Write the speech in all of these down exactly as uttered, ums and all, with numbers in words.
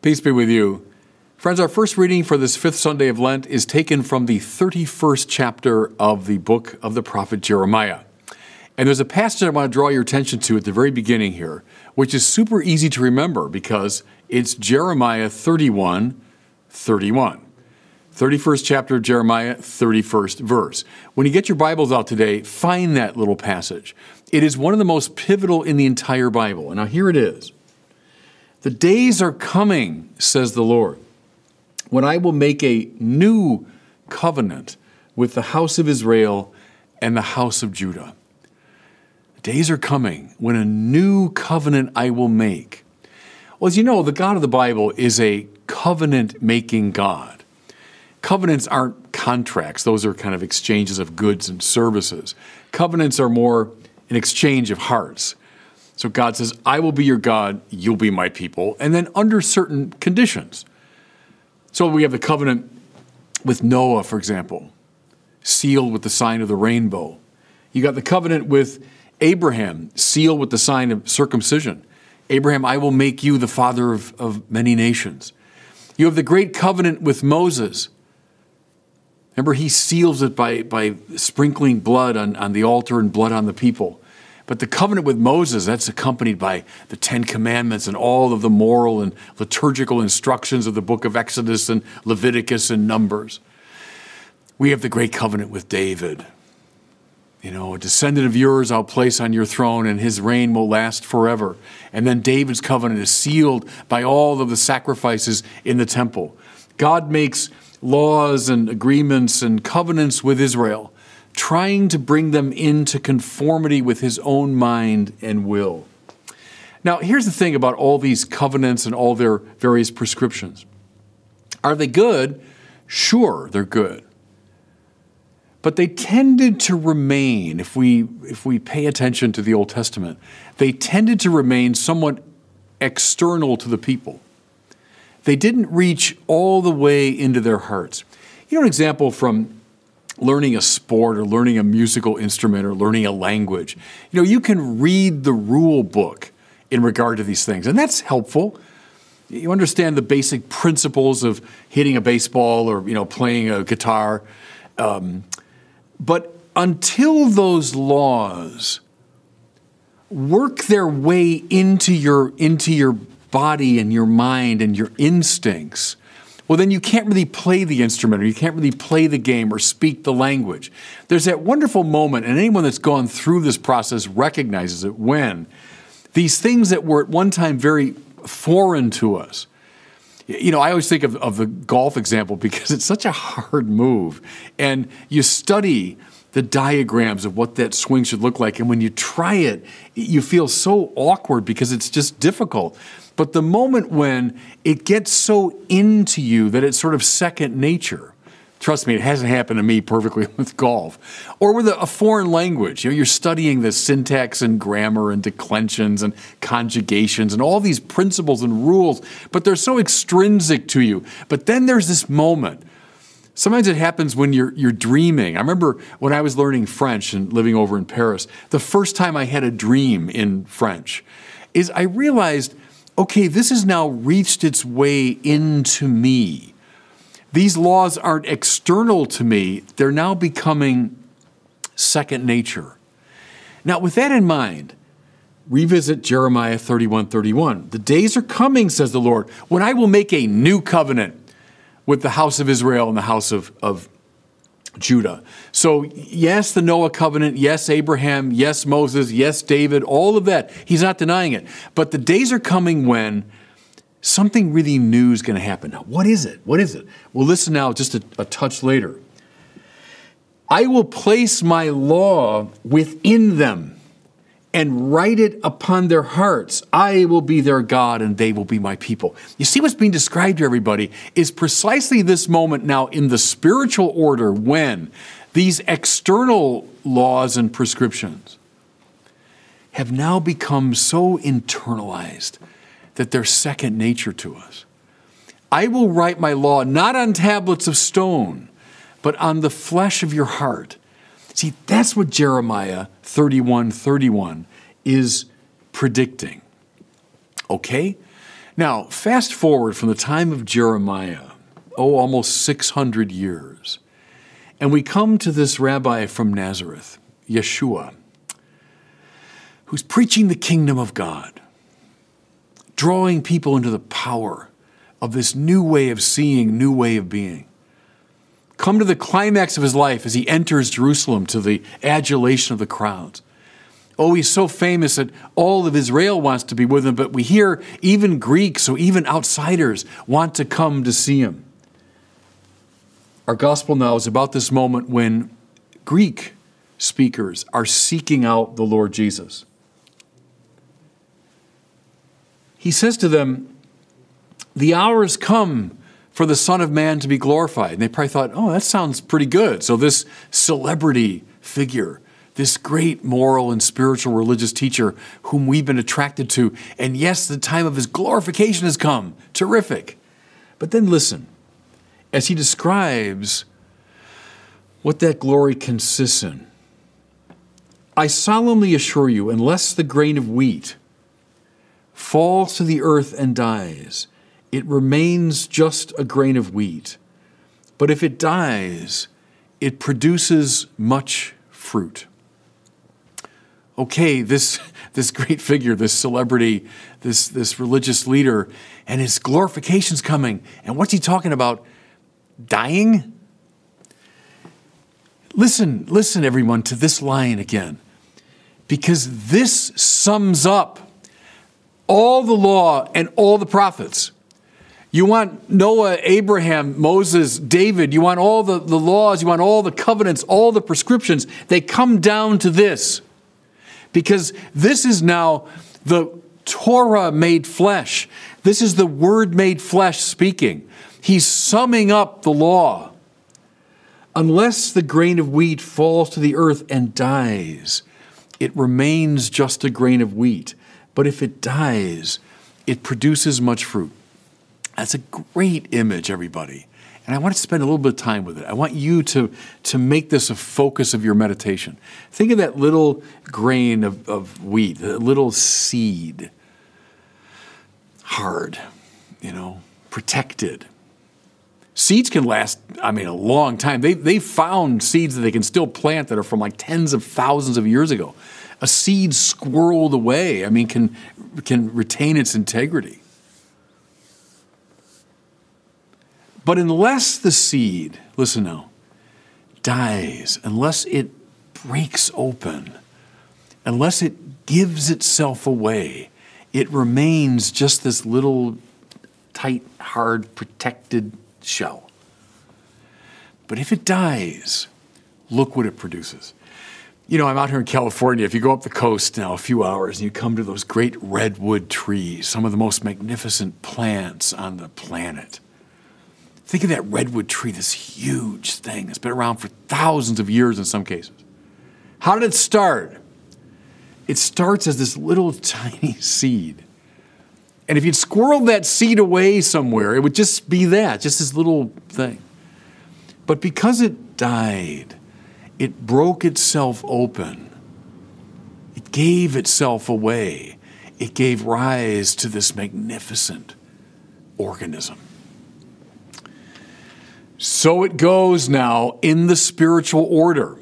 Peace be with you. Friends, our first reading for this fifth Sunday of Lent is taken from the thirty-first chapter of the book of the prophet Jeremiah. And there's a passage I want to draw your attention to at the very beginning here, which is super easy to remember because it's Jeremiah thirty-one, thirty-one. thirty-first chapter of Jeremiah, thirty-first verse. When you get your Bibles out today, find that little passage. It is one of the most pivotal in the entire Bible. And now here it is. The days are coming, says the Lord, when I will make a new covenant with the house of Israel and the house of Judah. The days are coming when a new covenant I will make. Well, as you know, the God of the Bible is a covenant-making God. Covenants aren't contracts. Those are kind of exchanges of goods and services. Covenants are more an exchange of hearts. So God says, I will be your God, you'll be my people, and then under certain conditions. So we have the covenant with Noah, for example, sealed with the sign of the rainbow. You got the covenant with Abraham, sealed with the sign of circumcision. Abraham, I will make you the father of, of many nations. You have the great covenant with Moses. Remember, he seals it by, by sprinkling blood on, on the altar and blood on the people. But the covenant with Moses, that's accompanied by the Ten Commandments and all of the moral and liturgical instructions of the book of Exodus and Leviticus and Numbers. We have the great covenant with David. You know, a descendant of yours I'll place on your throne, and his reign will last forever. And then David's covenant is sealed by all of the sacrifices in the temple. God makes laws and agreements and covenants with Israel, trying to bring them into conformity with his own mind and will. Now, here's the thing about all these covenants and all their various prescriptions. Are they good? Sure, they're good. But they tended to remain, if we, if we pay attention to the Old Testament, they tended to remain somewhat external to the people. They didn't reach all the way into their hearts. You know, an example from learning a sport or learning a musical instrument or learning a language. You know, you can read the rule book in regard to these things, and that's helpful. You understand the basic principles of hitting a baseball or, you know, playing a guitar. Um, but until those laws work their way into your, into your body and your mind and your instincts, well, then you can't really play the instrument or you can't really play the game or speak the language. There's that wonderful moment, and anyone that's gone through this process recognizes it, when these things that were at one time very foreign to us. You know, I always think of, of the golf example because it's such a hard move. And you study the diagrams of what that swing should look like. And when you try it, you feel so awkward because it's just difficult. But the moment when it gets so into you that it's sort of second nature, trust me, it hasn't happened to me perfectly with golf, or with a, a foreign language. You know, you're studying the syntax and grammar and declensions and conjugations and all these principles and rules, but they're so extrinsic to you. But then there's this moment. Sometimes it happens when you're you're dreaming. I remember when I was learning French and living over in Paris, the first time I had a dream in French is I realized, okay, this has now reached its way into me. These laws aren't external to me. They're now becoming second nature. Now, with that in mind, revisit Jeremiah thirty-one thirty-one. The days are coming, says the Lord, when I will make a new covenant with the house of Israel and the house of, of Judah. So, yes, the Noah covenant, yes, Abraham, yes, Moses, yes, David, all of that. He's not denying it. But the days are coming when something really new is going to happen. Now, what is it? What is it? Well, listen now just a, a touch later. I will place my law within them and write it upon their hearts. I will be their God and they will be my people. You see what's being described here, everybody, is precisely this moment now in the spiritual order when these external laws and prescriptions have now become so internalized that they're second nature to us. I will write my law not on tablets of stone, but on the flesh of your heart. See, that's what Jeremiah thirty-one thirty-one is predicting. Okay? Now, fast forward from the time of Jeremiah, oh, almost six hundred years, and we come to this rabbi from Nazareth, Yeshua, who's preaching the kingdom of God, drawing people into the power of this new way of seeing, new way of being. Come to the climax of his life as he enters Jerusalem to the adulation of the crowds. Oh, he's so famous that all of Israel wants to be with him, but we hear even Greeks, so even outsiders want to come to see him. Our gospel now is about this moment when Greek speakers are seeking out the Lord Jesus. He says to them, the hour has come for the Son of Man to be glorified. And they probably thought, oh, that sounds pretty good. So this celebrity figure, this great moral and spiritual religious teacher whom we've been attracted to, and yes, the time of his glorification has come. Terrific. But then listen, as he describes what that glory consists in. I solemnly assure you, unless the grain of wheat falls to the earth and dies, it remains just a grain of wheat. But if it dies, it produces much fruit. Okay, this, this great figure, this celebrity, this, this religious leader, and his glorification's coming. And what's he talking about? Dying? Listen, listen, everyone, to this line again. Because this sums up all the law and all the prophets. You want Noah, Abraham, Moses, David. You want all the, the laws. You want all the covenants, all the prescriptions. They come down to this. Because this is now the Torah made flesh. This is the Word made flesh speaking. He's summing up the law. Unless the grain of wheat falls to the earth and dies, it remains just a grain of wheat. But if it dies, it produces much fruit. That's a great image, everybody. And I want to spend a little bit of time with it. I want you to, to make this a focus of your meditation. Think of that little grain of, of wheat, a little seed. Hard, you know, protected. Seeds can last, I mean, a long time. They, they found seeds that they can still plant that are from like tens of thousands of years ago. A seed squirreled away, I mean, can, can retain its integrity. But unless the seed, listen now, dies, unless it breaks open, unless it gives itself away, it remains just this little tight, hard, protected shell. But if it dies, look what it produces. You know, I'm out here in California. If you go up the coast now a few hours and you come to those great redwood trees, some of the most magnificent plants on the planet. Think of that redwood tree, this huge thing that's been around for thousands of years in some cases. How did it start? It starts as this little tiny seed. And if you'd squirreled that seed away somewhere, it would just be that, just this little thing. But because it died, it broke itself open. It gave itself away. It gave rise to this magnificent organism. So it goes now in the spiritual order.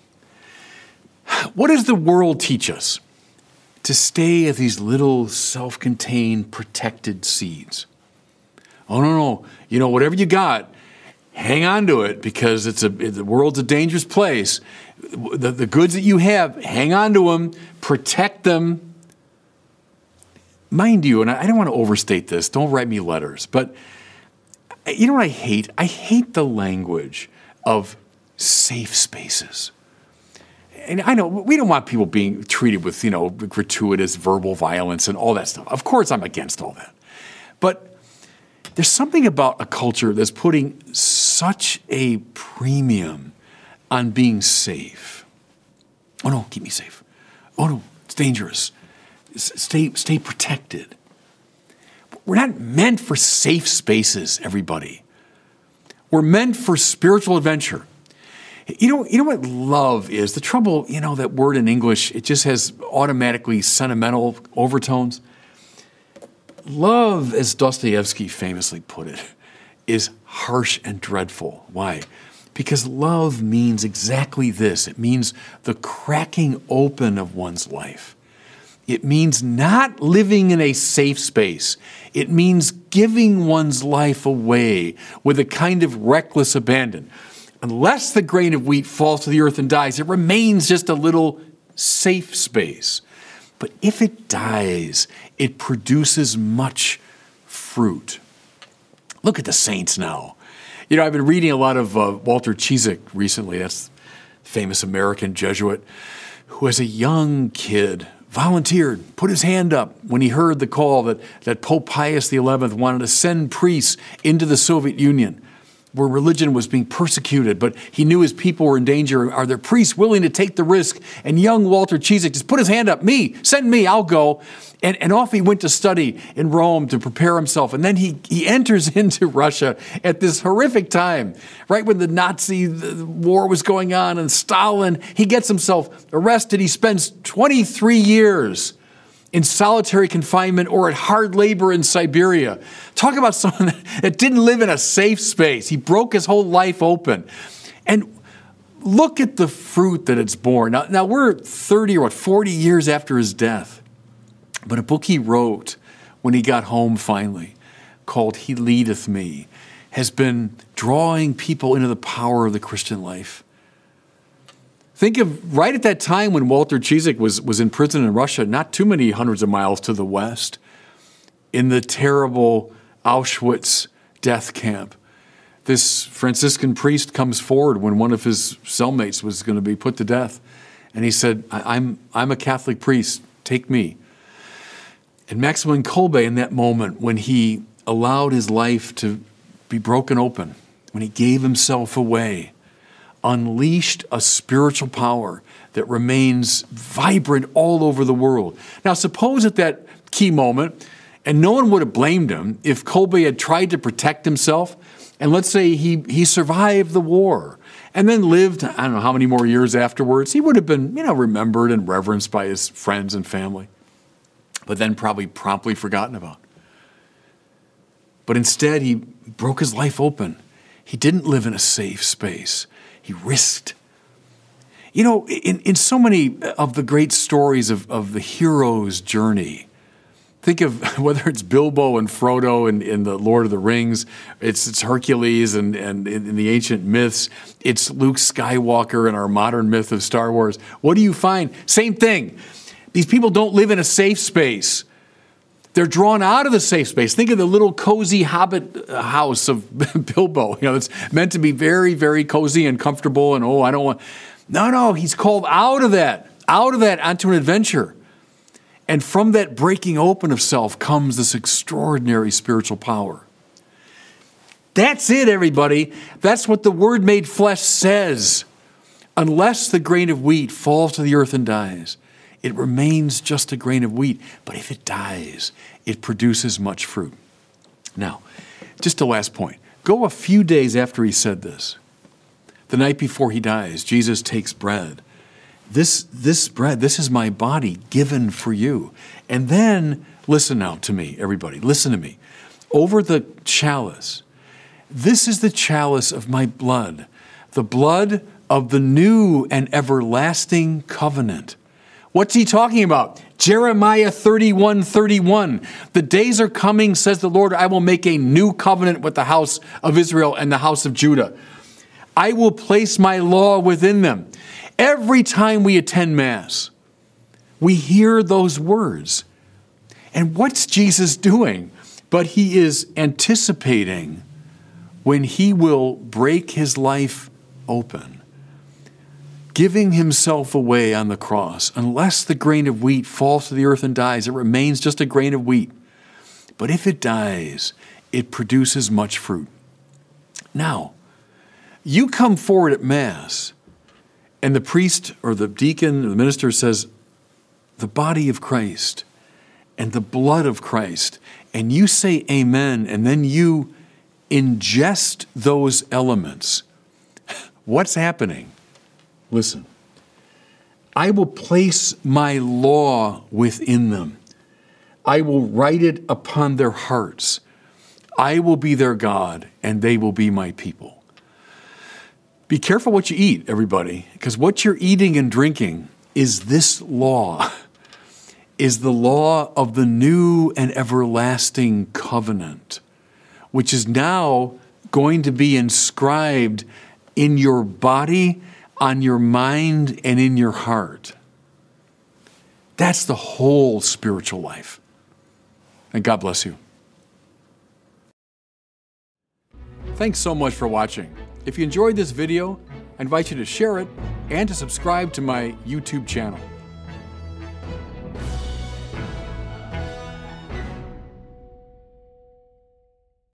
What does the world teach us? To stay as these little self-contained, protected seeds. Oh, no, no. You know, whatever you got, hang on to it because it's a, the world's a dangerous place. The, the goods that you have, hang on to them, protect them. Mind you, and I don't want to overstate this, don't write me letters, but you know what I hate? I hate the language of safe spaces. And I know we don't want people being treated with, you know, gratuitous verbal violence and all that stuff. Of course, I'm against all that. But there's something about a culture that's putting such a premium on being safe. Oh, no, keep me safe. Oh, no, it's dangerous. Stay, stay protected. We're not meant for safe spaces, everybody. We're meant for spiritual adventure. You know, you know what love is? The trouble, you know, that word in English, it just has automatically sentimental overtones. love, as Dostoevsky famously put it, is harsh and dreadful. Why? Because love means exactly this. It means the cracking open of one's life. It means not living in a safe space. It means giving one's life away with a kind of reckless abandon. Unless the grain of wheat falls to the earth and dies, it remains just a little safe space. But if it dies, it produces much fruit. Look at the saints now. You know, I've been reading a lot of uh, Walter Ciszek recently. That's the famous American Jesuit who, as a young kid, volunteered, put his hand up when he heard the call that, that Pope Pius the eleventh wanted to send priests into the Soviet Union, where religion was being persecuted, but he knew his people were in danger. Are there priests willing to take the risk? And young Walter Ciszek just put his hand up. Me, send me, I'll go. And, and off he went to study in Rome to prepare himself. And then he, he enters into Russia at this horrific time, right when the Nazi the war was going on and Stalin. He gets himself arrested. He spends twenty-three years in solitary confinement or at hard labor in Siberia. Talk about someone that didn't live in a safe space. He broke his whole life open. And look at the fruit that it's borne. Now, now we're thirty or what, forty years after his death. But a book he wrote when he got home finally, called He Leadeth Me, has been drawing people into the power of the Christian life. Think of right at that time when Walter Ciszek was, was in prison in Russia, not too many hundreds of miles to the west, in the terrible Auschwitz death camp. This Franciscan priest comes forward when one of his cellmates was going to be put to death. And he said, I, I'm, I'm a Catholic priest, take me. And Maximilian Kolbe, in that moment, when he allowed his life to be broken open, when he gave himself away, unleashed a spiritual power that remains vibrant all over the world. Now, suppose at that key moment, and no one would have blamed him if Kolbe had tried to protect himself, and let's say he, he survived the war and then lived, I don't know how many more years afterwards, he would have been, you know, remembered and reverenced by his friends and family, but then probably promptly forgotten about. But instead, he broke his life open. He didn't live in a safe space. He risked. You know, in, in so many of the great stories of, of the hero's journey, think of whether it's Bilbo and Frodo in, in the Lord of the Rings, it's, it's Hercules and, and in, in the ancient myths, it's Luke Skywalker in our modern myth of Star Wars. What do you find? Same thing. These people don't live in a safe space. They're drawn out of the safe space. Think of the little cozy hobbit house of Bilbo. You know, it's meant to be very, very cozy and comfortable. And, oh, I don't want... No, no, he's called out of that, out of that onto an adventure. And from that breaking open of self comes this extraordinary spiritual power. That's it, everybody. That's what the Word made flesh says. Unless the grain of wheat falls to the earth and dies, it remains just a grain of wheat. But if it dies, it produces much fruit. Now, just a last point. Go a few days after he said this. The night before he dies, Jesus takes bread. This, this bread, this is my body given for you. And then, listen now to me, everybody. Listen to me. Over the chalice, this is the chalice of my blood, the blood of the new and everlasting covenant. What's he talking about? Jeremiah thirty-one thirty-one. The days are coming, says the Lord, I will make a new covenant with the house of Israel and the house of Judah. I will place my law within them. Every time we attend Mass, we hear those words. And what's Jesus doing? But he is anticipating when he will break his life open, giving himself away on the cross. Unless the grain of wheat falls to the earth and dies, it remains just a grain of wheat. But if it dies, it produces much fruit. Now, you come forward at Mass, and the priest or the deacon or the minister says, the body of Christ and the blood of Christ, and you say amen, and then you ingest those elements. What's happening? Listen, I will place my law within them. I will write it upon their hearts. I will be their God, and they will be my people. Be careful what you eat, everybody, because what you're eating and drinking is this law, is the law of the new and everlasting covenant, which is now going to be inscribed in your body, on your mind, and in your heart. That's the whole spiritual life. And God bless you. Thanks so much for watching. If you enjoyed this video, I invite you to share it and to subscribe to my YouTube channel.